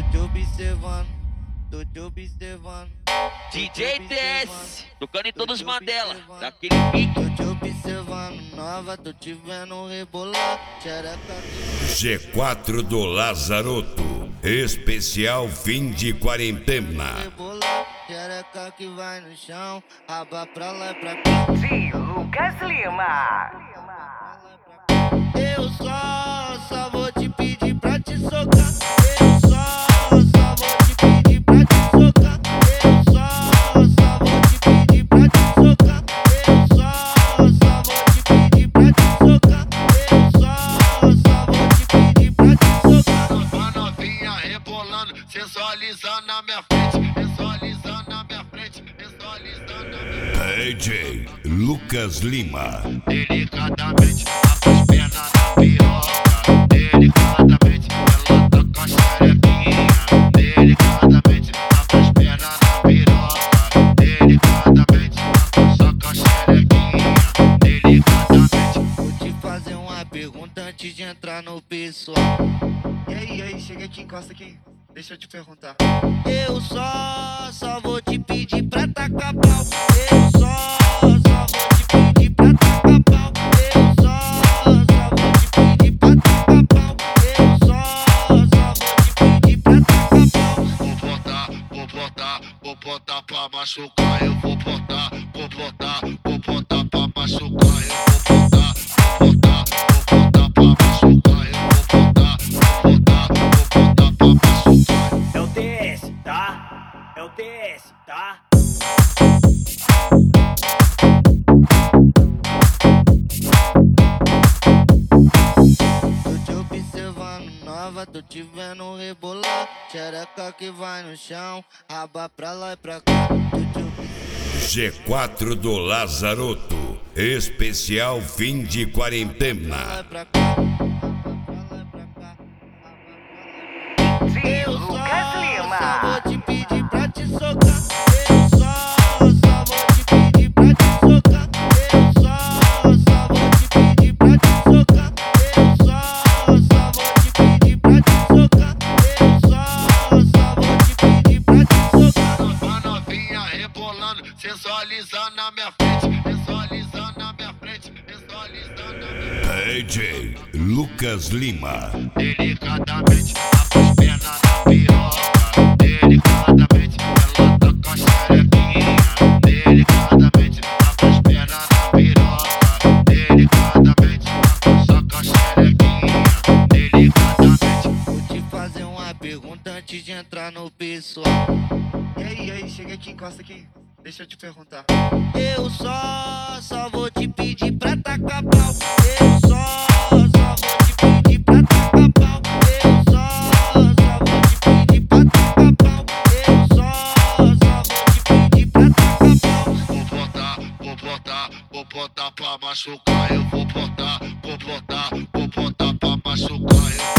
te observando, tô te observando. DJ Tess, tocando em todos os Mandela, daquele pique. Tô te observando, nova, tô te vendo rebolar. Xereca G4 do Lazaroto, especial fim de quarentena. rebolar, xereca que vai no chão, raba pra lá e pra cá. De Lucas Lima. Eu só vou te pedir pra te socar. Eu só vou te pedir pra te socar. Eu só vou te pedir pra te socar. Eu só vou te pedir pra te socar. Eu só vou te pedir pra te socar. A novinha rebolando, sensualizando na minha frente, sensualizando na minha frente, sensualizando na minha frente. DJ Lucas Lima. Delicadamente, abre as pernas na piroca. Delicadamente, ela tá com a xerequinha. Delicadamente, abre as pernas na piroca. Delicadamente, só com a xerequinha. Delicadamente. Vou te fazer uma pergunta antes de entrar no pessoal. E aí, chega aqui, encosta aqui. Deixa eu te perguntar. Eu só vou te pedir pra tacar pau. Eu só vou te pedir pra tacar pau. Eu só vou te pedir pra tacar pau. Eu só vou te pedir pra tacar pau. Vou botar pra machucar. Eu vou botar pra machucar. Eu vou botar pra machucar. Eu vou botar pra machucar. É o TS, tá? É o TS, tá? Tô te observando, nova, tô te vendo rebolar. Xereca que vai no chão, raba pra lá e pra cá. Tô te G4 do Lazaroto, especial fim de quarentena. pra cá. De Eu Lucas só Lima. vou te pedir pra te socar. Eu só vou te pedir pra te socar. Eu só vou te pedir pra te socar. Eu só vou te pedir pra te socar. Eu só vou te pedir pra te socar. A novinha rebolando, sensualizando na minha frente, sensualizando na minha frente, sensualizando na minha frente. DJ Lucas Lima. Delicadamente, abre as pernas na piroca. Delicadamente, ela tá com a xerequinha. Delicadamente, abre as pernas na piroca. Delicadamente, só com a xerequinha. Delicadamente. Vou te fazer uma pergunta antes de entrar no pessoal. E aí, chega aqui, encosta aqui. Deixa eu te perguntar. Eu só vou te pedir pra tacar pau. Eu só vou te pedir pra tacar pau. Eu só vou te pedir pra tacar pau. Eu só vou te pedir pra tacar pau. Vou botar pra machucar. Eu vou botar pra machucar.